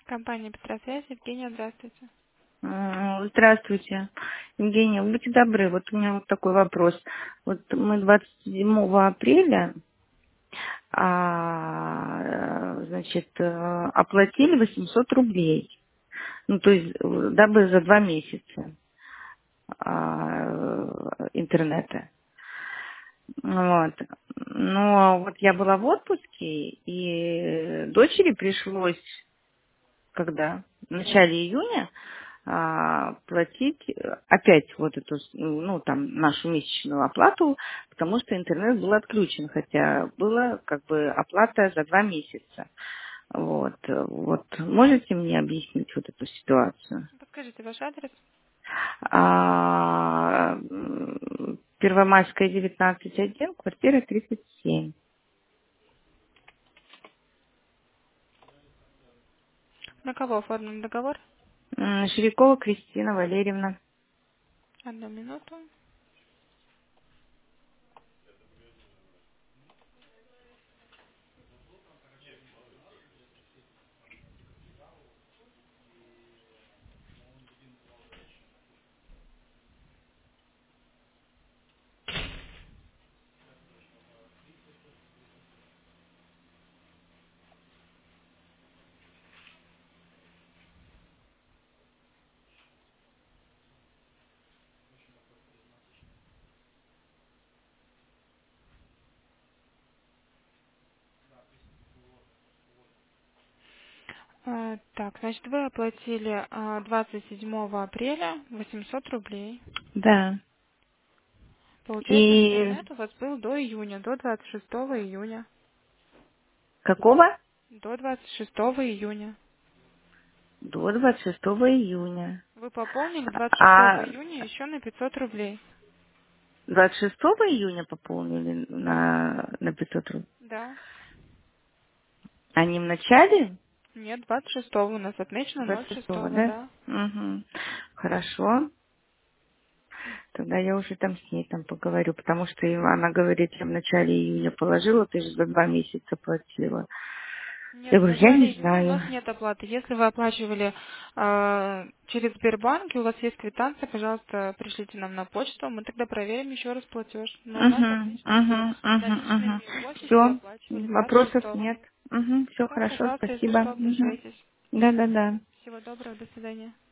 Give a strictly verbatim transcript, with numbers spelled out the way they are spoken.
Компания Петросвязь. Евгения, здравствуйте. М, Здравствуйте, Евгения. Будьте добры, вот у меня вот такой вопрос. Вот мы двадцать седьмого апреля, а, значит, э, оплатили восемьсот рублей. Ну, то есть, э, дабы за два месяца а, интернета. Вот. Но вот я была в отпуске, и дочери пришлось когда в начале июня а, платить э, опять вот эту, с- ну, там, нашу месячную оплату, потому что интернет был отключен, хотя была как бы оплата за два месяца. Вот, э, вот. Можете мне объяснить вот эту ситуацию? Подскажите ваш адрес. А, м, Первомайская, девятнадцать один, квартира тридцать семь. На кого оформлен договор? М, Шевикова Кристина Валерьевна. Одну минуту. А, так, значит, вы оплатили а, двадцать седьмого апреля восемьсот рублей. Да. Получается, И интернет у вас был до июня, до двадцать шестого июня. какого? До двадцать шестого июня. До двадцать шестого июня. Вы пополнили двадцать шестого А июня еще на пятьсот рублей. двадцать шестого июня пополнили на, на пятьсот рублей. Да. А не в начале? Нет, двадцать шестого у нас отмечено ноль двадцать шестого, шестого, да? да. Угу. Хорошо. Тогда я уже там с ней там поговорю, потому что и она говорит, я в начале июня положила, ты же за два месяца платила. Я Нет, в говорю, я начале не июня у знаю. нас нет оплаты. Если вы оплачивали э, через Сбербанк, и у вас есть квитанция, пожалуйста, пришлите нам на почту, мы тогда проверим еще раз платеж. Но у нас Угу, отмечено, что угу, угу, наличными угу. в офисе вы Все, оплачивали двадцать вопросов шестого. нет. Угу, все Да, хорошо, пожалуйста, если спасибо. что, Угу. обращайтесь. Да, да, да. Всего доброго, до свидания.